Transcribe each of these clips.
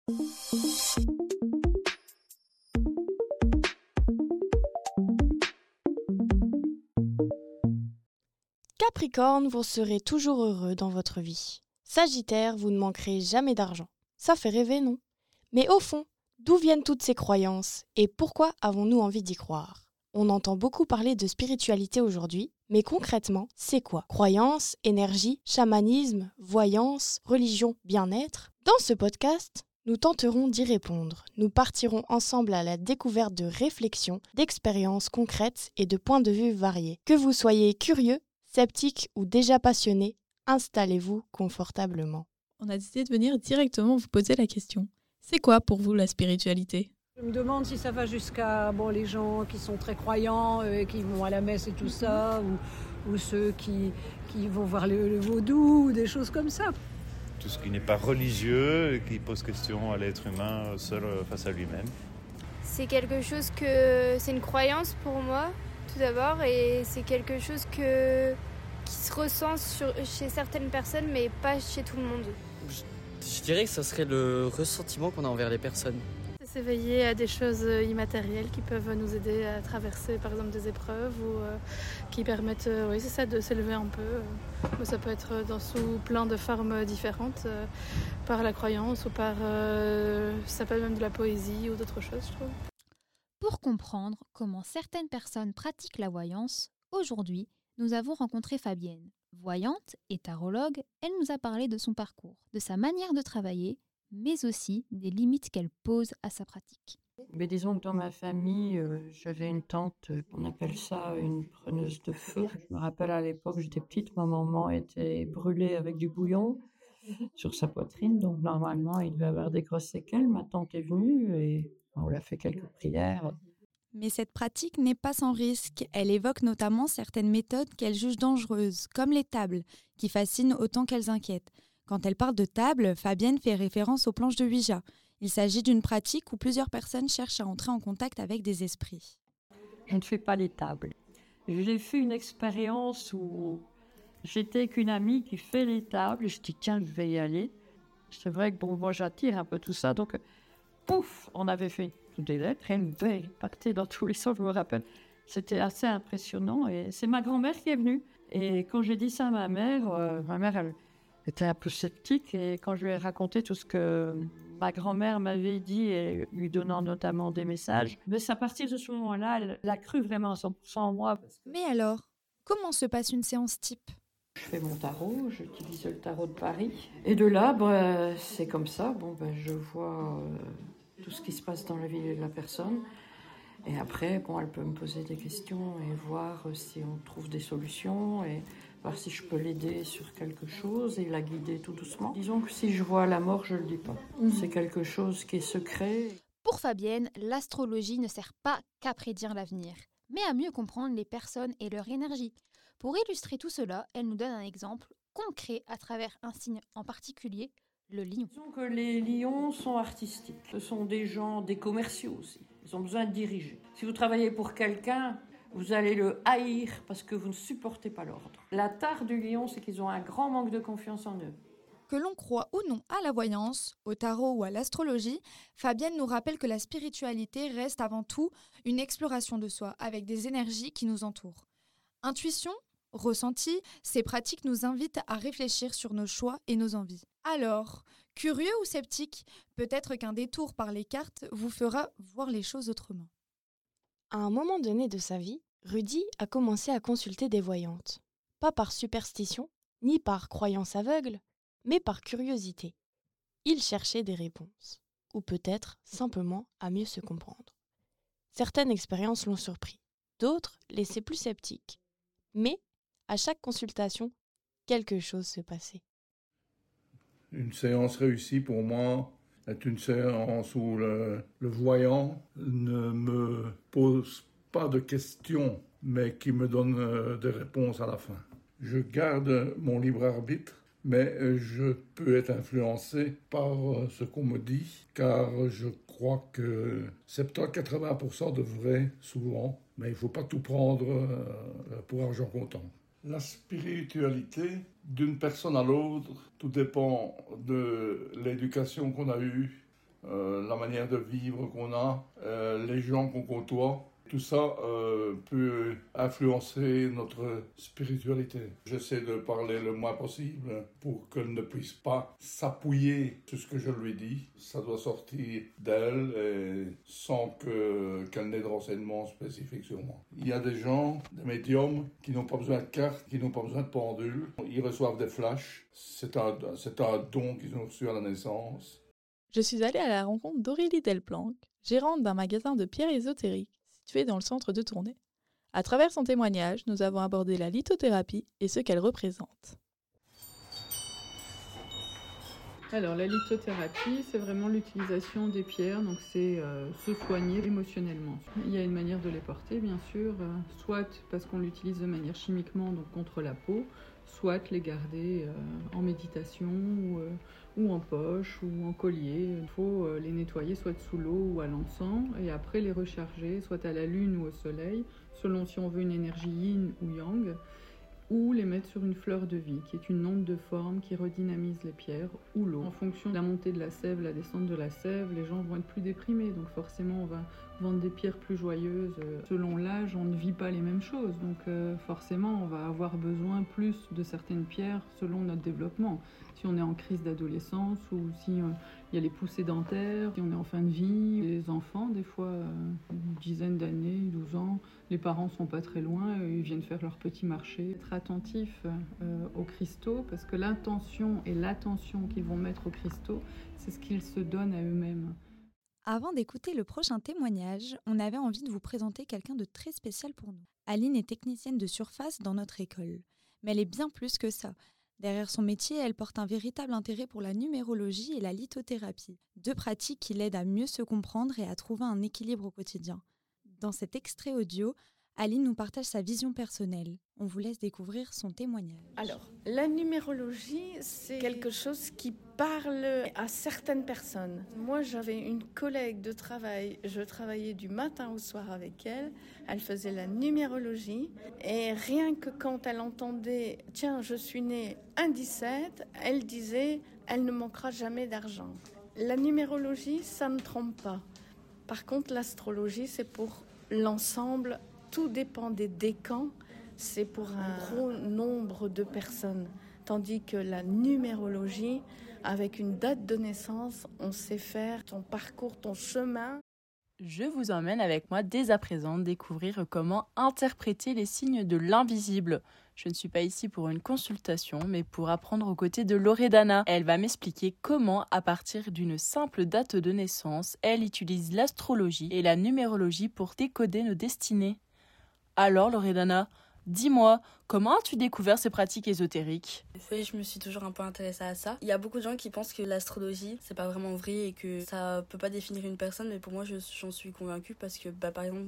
Capricorne, vous serez toujours heureux dans votre vie. Sagittaire, vous ne manquerez jamais d'argent. Ça fait rêver, non ? Mais au fond, d'où viennent toutes ces croyances et pourquoi avons-nous envie d'y croire ? On entend beaucoup parler de spiritualité aujourd'hui, mais concrètement, c'est quoi ? Croyance, énergie, chamanisme, voyance, religion, bien-être ? Dans ce podcast, nous tenterons d'y répondre. Nous partirons ensemble à la découverte de réflexions, d'expériences concrètes et de points de vue variés. Que vous soyez curieux, sceptique ou déjà passionné, installez-vous confortablement. On a décidé de venir directement vous poser la question. C'est quoi pour vous la spiritualité ? Je me demande si ça va jusqu'à les gens qui sont très croyants, qui vont à la messe et tout ça, ou ceux qui vont voir le vaudou, ou des choses comme ça. Tout ce qui n'est pas religieux et qui pose question à l'être humain seul face à lui-même. C'est quelque chose c'est une croyance pour moi, tout d'abord, et c'est quelque chose qui se ressent chez certaines personnes, mais pas chez tout le monde. Je dirais que ça serait le ressentiment qu'on a envers les personnes. C'est s'éveiller à des choses immatérielles qui peuvent nous aider à traverser par exemple des épreuves ou qui permettent de s'élever un peu. Ça peut être sous plein de formes différentes, par la croyance ou par ça peut être même de la poésie ou d'autres choses, je trouve. Pour comprendre comment certaines personnes pratiquent la voyance, aujourd'hui, nous avons rencontré Fabienne. Voyante et tarologue, elle nous a parlé de son parcours, de sa manière de travailler, mais aussi des limites qu'elle pose à sa pratique. Mais disons que dans ma famille, j'avais une tante, on appelle ça une preneuse de feu. Je me rappelle à l'époque, j'étais petite, ma maman était brûlée avec du bouillon sur sa poitrine, donc normalement il devait avoir des grosses séquelles. Ma tante est venue et on lui a fait quelques prières. Mais cette pratique n'est pas sans risque. Elle évoque notamment certaines méthodes qu'elle juge dangereuses, comme les tables, qui fascinent autant qu'elles inquiètent. Quand elle parle de table, Fabienne fait référence aux planches de Ouija. Il s'agit d'une pratique où plusieurs personnes cherchent à entrer en contact avec des esprits. Je ne fais pas les tables. J'ai fait une expérience où j'étais avec une amie qui fait les tables. Je dis tiens, je vais y aller. C'est vrai que moi j'attire un peu tout ça. Donc, pouf, on avait fait des lettres, elle partait dans tous les sens, je me rappelle. C'était assez impressionnant et c'est ma grand-mère qui est venue. Et quand j'ai dit ça à ma mère, elle était un peu sceptique et quand je lui ai raconté tout ce que ma grand-mère m'avait dit et lui donnant notamment des messages, mais c'est à partir de ce moment-là, elle a cru vraiment à 100% en moi. Mais alors, comment se passe une séance type ? Je fais mon tarot, j'utilise le tarot de Paris. Et de là, c'est comme ça, je vois tout ce qui se passe dans la vie de la personne. Et après, elle peut me poser des questions et voir si on trouve des solutions et voir si je peux l'aider sur quelque chose et la guider tout doucement. Disons que si je vois la mort, je ne le dis pas. C'est quelque chose qui est secret. Pour Fabienne, l'astrologie ne sert pas qu'à prédire l'avenir, mais à mieux comprendre les personnes et leur énergie. Pour illustrer tout cela, elle nous donne un exemple concret à travers un signe en particulier, le lion. Disons que les lions sont artistiques. Ce sont des gens, des commerciaux aussi. Ils ont besoin de diriger. Si vous travaillez pour quelqu'un, vous allez le haïr parce que vous ne supportez pas l'ordre. La tare du lion, c'est qu'ils ont un grand manque de confiance en eux. Que l'on croit ou non à la voyance, au tarot ou à l'astrologie, Fabienne nous rappelle que la spiritualité reste avant tout une exploration de soi avec des énergies qui nous entourent. Intuition, ressenti, ces pratiques nous invitent à réfléchir sur nos choix et nos envies. Alors, curieux ou sceptique, peut-être qu'un détour par les cartes vous fera voir les choses autrement. À un moment donné de sa vie, Rudy a commencé à consulter des voyantes. Pas par superstition, ni par croyance aveugle, mais par curiosité. Il cherchait des réponses, ou peut-être simplement à mieux se comprendre. Certaines expériences l'ont surpris, d'autres laissaient plus sceptique. Mais, à chaque consultation, quelque chose se passait. Une séance réussie pour moi est une séance où le voyant ne me pose pas de questions, mais qui me donne des réponses à la fin. Je garde mon libre arbitre, mais je peux être influencé par ce qu'on me dit, car je crois que 70-80% de vrai, souvent, mais il ne faut pas tout prendre pour argent comptant. La spiritualité, d'une personne à l'autre, tout dépend de l'éducation qu'on a eue, la manière de vivre qu'on a, les gens qu'on côtoie. Tout ça peut influencer notre spiritualité. J'essaie de parler le moins possible pour qu'elle ne puisse pas s'appuyer sur ce que je lui dis. Ça doit sortir d'elle et sans qu'elle n'ait de renseignements spécifiques sur moi. Il y a des gens, des médiums, qui n'ont pas besoin de cartes, qui n'ont pas besoin de pendule. Ils reçoivent des flashs. C'est un don qu'ils ont reçu à la naissance. Je suis allée à la rencontre d'Aurélie Delplanque, gérante d'un magasin de pierres ésotériques situé dans le centre de Tournai. À travers son témoignage, nous avons abordé la lithothérapie et ce qu'elle représente. Alors la lithothérapie, c'est vraiment l'utilisation des pierres, donc c'est se soigner émotionnellement. Il y a une manière de les porter, bien sûr, soit parce qu'on l'utilise de manière chimiquement, donc contre la peau, soit les garder en méditation ou en poche ou en collier. Il faut les nettoyer soit sous l'eau ou à l'encens et après les recharger soit à la lune ou au soleil, selon si on veut une énergie yin ou yang, ou les mettre sur une fleur de vie, qui est une onde de forme qui redynamise les pierres ou l'eau. En fonction de la montée de la sève, la descente de la sève, les gens vont être plus déprimés, donc forcément on va vendre des pierres plus joyeuses. Selon l'âge, on ne vit pas les mêmes choses, donc forcément on va avoir besoin plus de certaines pierres selon notre développement. Si on est en crise d'adolescence ou si il y a les poussées dentaires, si on est en fin de vie, les enfants, des fois, une dizaine d'années, 12 ans, les parents sont pas très loin, ils viennent faire leur petit marché. Être attentif aux cristaux, parce que l'intention et l'attention qu'ils vont mettre aux cristaux, c'est ce qu'ils se donnent à eux-mêmes. Avant d'écouter le prochain témoignage, on avait envie de vous présenter quelqu'un de très spécial pour nous. Aline est technicienne de surface dans notre école, mais elle est bien plus que ça. Derrière son métier, elle porte un véritable intérêt pour la numérologie et la lithothérapie, deux pratiques qui l'aident à mieux se comprendre et à trouver un équilibre au quotidien. Dans cet extrait audio, Aline nous partage sa vision personnelle. On vous laisse découvrir son témoignage. Alors, la numérologie, c'est quelque chose qui parle à certaines personnes. Moi, j'avais une collègue de travail, je travaillais du matin au soir avec elle, elle faisait la numérologie, et rien que quand elle entendait « Tiens, je suis née un 17 », elle disait « Elle ne manquera jamais d'argent ». La numérologie, ça ne trompe pas. Par contre, l'astrologie, c'est pour l'ensemble. Tout dépend des décans, c'est pour un gros nombre de personnes. Tandis que la numérologie, avec une date de naissance, on sait faire ton parcours, ton chemin. Je vous emmène avec moi dès à présent découvrir comment interpréter les signes de l'invisible. Je ne suis pas ici pour une consultation, mais pour apprendre aux côtés de Loredana. Elle va m'expliquer comment, à partir d'une simple date de naissance, elle utilise l'astrologie et la numérologie pour décoder nos destinées. Alors Loredana, dis-moi, comment as-tu découvert ces pratiques ésotériques ? Oui, je me suis toujours un peu intéressée à ça. Il y a beaucoup de gens qui pensent que l'astrologie, c'est pas vraiment vrai et que ça peut pas définir une personne, mais pour moi, j'en suis convaincue parce que, par exemple,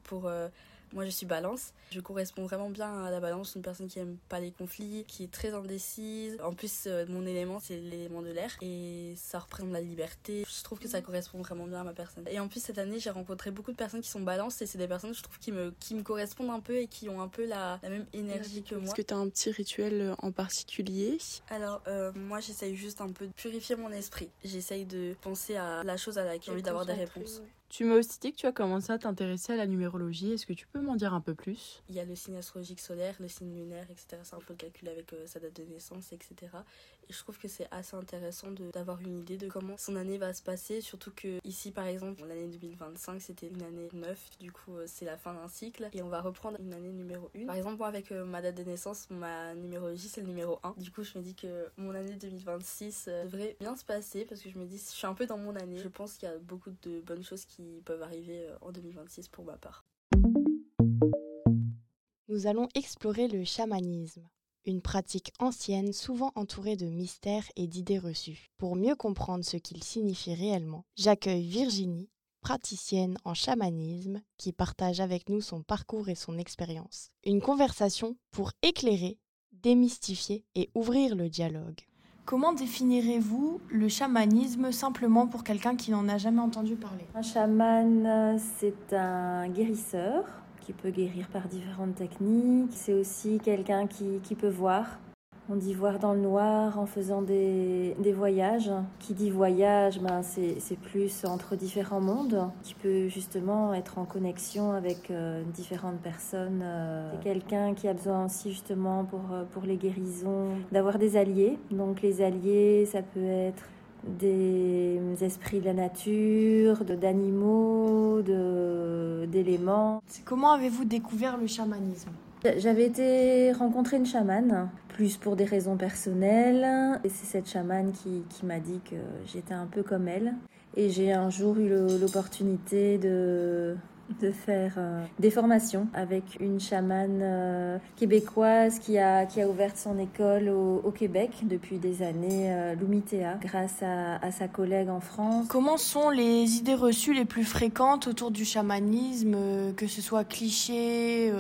moi je suis balance, je corresponds vraiment bien à la balance, une personne qui aime pas les conflits, qui est très indécise. En plus mon élément c'est l'élément de l'air et ça représente la liberté. Je trouve que ça correspond vraiment bien à ma personne. Et en plus cette année j'ai rencontré beaucoup de personnes qui sont balance et c'est des personnes je trouve qui me correspondent un peu et qui ont un peu la même énergie que moi. Est-ce que tu as un petit rituel en particulier ? Alors moi j'essaye juste un peu de purifier mon esprit. J'essaye de penser à la chose à laquelle j'ai envie d'avoir des réponses. Ouais. Tu m'as aussi dit que tu as commencé à t'intéresser à la numérologie. Est-ce que tu peux m'en dire un peu plus ? Il y a le signe astrologique solaire, le signe lunaire, etc. C'est un peu le calcul avec sa date de naissance, etc. Et je trouve que c'est assez intéressant d'avoir une idée de comment son année va se passer. Surtout que ici, par exemple, l'année 2025, c'était une année 9. Du coup, c'est la fin d'un cycle. Et on va reprendre une année numéro 1. Par exemple, moi, avec ma date de naissance, ma numérologie, c'est le numéro 1. Du coup, je me dis que mon année 2026 devrait bien se passer parce que je me dis, je suis un peu dans mon année. Je pense qu'il y a beaucoup de bonnes choses qui peuvent arriver en 2026 pour ma part. Nous allons explorer le chamanisme, une pratique ancienne souvent entourée de mystères et d'idées reçues. Pour mieux comprendre ce qu'il signifie réellement, j'accueille Virginie, praticienne en chamanisme, qui partage avec nous son parcours et son expérience. Une conversation pour éclairer, démystifier et ouvrir le dialogue. Comment définirez-vous le chamanisme simplement pour quelqu'un qui n'en a jamais entendu parler ? Un chaman, c'est un guérisseur qui peut guérir par différentes techniques. C'est aussi quelqu'un qui peut voir, On dit voir dans le noir en faisant des voyages. Qui dit voyage, c'est plus entre différents mondes. Tu peux justement être en connexion avec différentes personnes. C'est quelqu'un qui a besoin aussi justement pour les guérisons d'avoir des alliés. Donc les alliés, ça peut être des esprits de la nature, d'animaux, d'éléments. Comment avez-vous découvert le chamanisme ? J'avais été rencontrer une chamane, plus pour des raisons personnelles. Et c'est cette chamane qui m'a dit que j'étais un peu comme elle. Et j'ai un jour eu l'opportunité de faire des formations avec une chamane québécoise qui a ouvert son école au Québec depuis des années, Lumitea, grâce à sa collègue en France. Comment sont les idées reçues les plus fréquentes autour du chamanisme, que ce soit cliché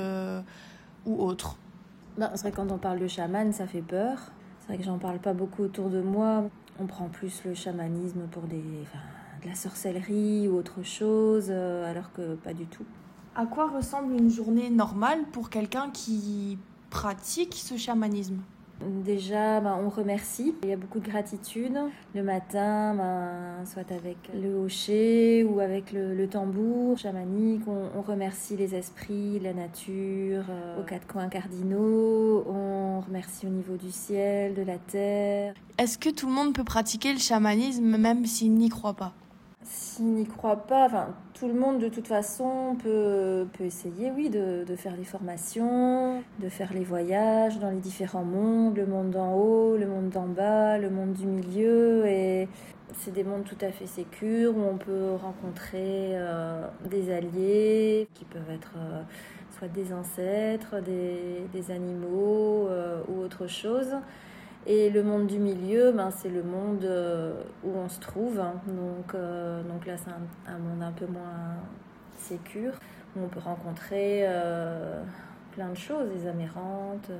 ou autre ? C'est vrai que quand on parle de chaman, ça fait peur. C'est vrai que j'en parle pas beaucoup autour de moi. On prend plus le chamanisme pour de la sorcellerie ou autre chose, alors que pas du tout. À quoi ressemble une journée normale pour quelqu'un qui pratique ce chamanisme ? Déjà, on remercie. Il y a beaucoup de gratitude. Le matin, soit avec le hocher ou avec le tambour chamanique, on remercie les esprits, la nature, aux 4 coins cardinaux. On remercie au niveau du ciel, de la terre. Est-ce que tout le monde peut pratiquer le chamanisme même s'il n'y croit pas ? S'il n'y croit pas, tout le monde de toute façon peut essayer, oui, de faire les formations, de faire les voyages dans les différents mondes, le monde d'en haut, le monde d'en bas, le monde du milieu. Et c'est des mondes tout à fait sécures où on peut rencontrer des alliés qui peuvent être soit des ancêtres, des animaux ou autre chose. Et le monde du milieu, c'est le monde où on se trouve. Donc là, c'est un monde un peu moins sécure, où on peut rencontrer plein de choses, des âmes errantes.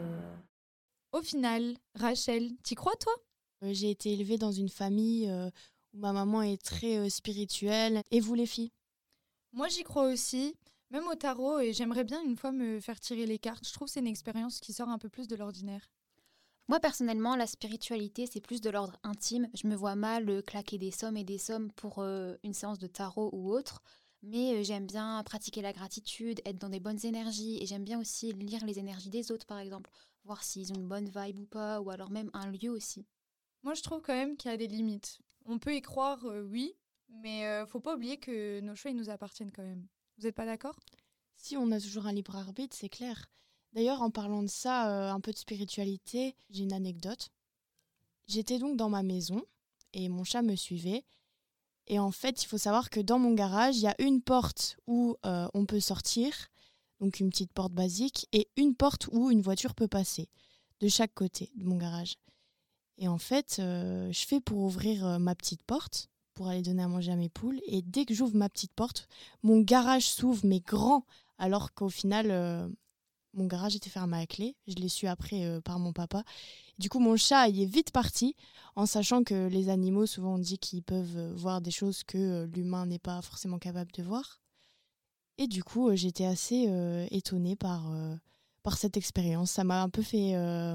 Au final, Rachel, t'y crois toi ? J'ai été élevée dans une famille où ma maman est très spirituelle. Et vous les filles ? Moi, j'y crois aussi, même au tarot, et j'aimerais bien une fois me faire tirer les cartes. Je trouve que c'est une expérience qui sort un peu plus de l'ordinaire. Moi, personnellement, la spiritualité, c'est plus de l'ordre intime. Je me vois mal claquer des sommes et des sommes pour une séance de tarot ou autre. Mais j'aime bien pratiquer la gratitude, être dans des bonnes énergies. Et j'aime bien aussi lire les énergies des autres, par exemple. Voir s'ils ont une bonne vibe ou pas, ou alors même un lieu aussi. Moi, je trouve quand même qu'il y a des limites. On peut y croire, oui, mais faut pas oublier que nos choix, ils nous appartiennent quand même. Vous n'êtes pas d'accord ? Si, on a toujours un libre arbitre, c'est clair. D'ailleurs, en parlant de ça, un peu de spiritualité, j'ai une anecdote. J'étais donc dans ma maison et mon chat me suivait. Et en fait, il faut savoir que dans mon garage, il y a une porte où on peut sortir, donc une petite porte basique, et une porte où une voiture peut passer, de chaque côté de mon garage. Et en fait, je fais pour ouvrir ma petite porte, pour aller donner à manger à mes poules. Et dès que j'ouvre ma petite porte, mon garage s'ouvre, mais grand, alors qu'au final... mon garage était fermé à clé, je l'ai su après par mon papa. Du coup, mon chat il est vite parti, en sachant que les animaux, souvent on dit qu'ils peuvent voir des choses que l'humain n'est pas forcément capable de voir. Et du coup, j'étais assez étonnée par cette expérience. Ça m'a un peu fait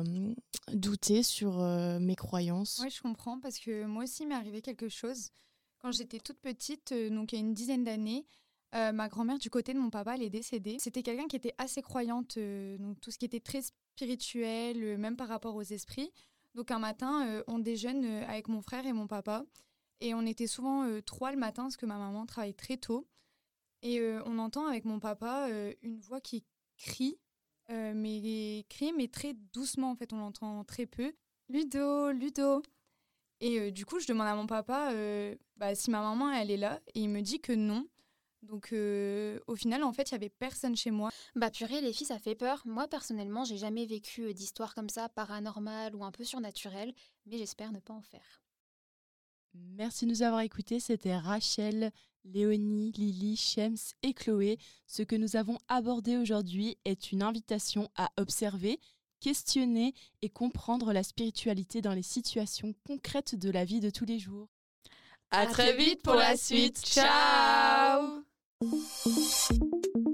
douter sur mes croyances. Oui, je comprends, parce que moi aussi, il m'est arrivé quelque chose. Quand j'étais toute petite, donc il y a une dizaine d'années, ma grand-mère du côté de mon papa, elle est décédée. C'était quelqu'un qui était assez croyante, donc tout ce qui était très spirituel, même par rapport aux esprits. Donc un matin, on déjeune avec mon frère et mon papa. Et on était souvent 3 le matin parce que ma maman travaille très tôt. Et on entend avec mon papa une voix qui crie, mais très doucement en fait, on l'entend très peu. Ludo, Ludo. Et du coup, je demande à mon papa si ma maman elle est là, et il me dit que non. Donc au final, en fait, il n'y avait personne chez moi. Purée, les filles, ça fait peur. Moi, personnellement, j'ai jamais vécu d'histoire comme ça, paranormale ou un peu surnaturelle, mais j'espère ne pas en faire. Merci de nous avoir écoutés. C'était Rachel, Léonie, Lily, Shems et Chloé. Ce que nous avons abordé aujourd'hui est une invitation à observer, questionner et comprendre la spiritualité dans les situations concrètes de la vie de tous les jours. À très vite pour la suite. Ciao!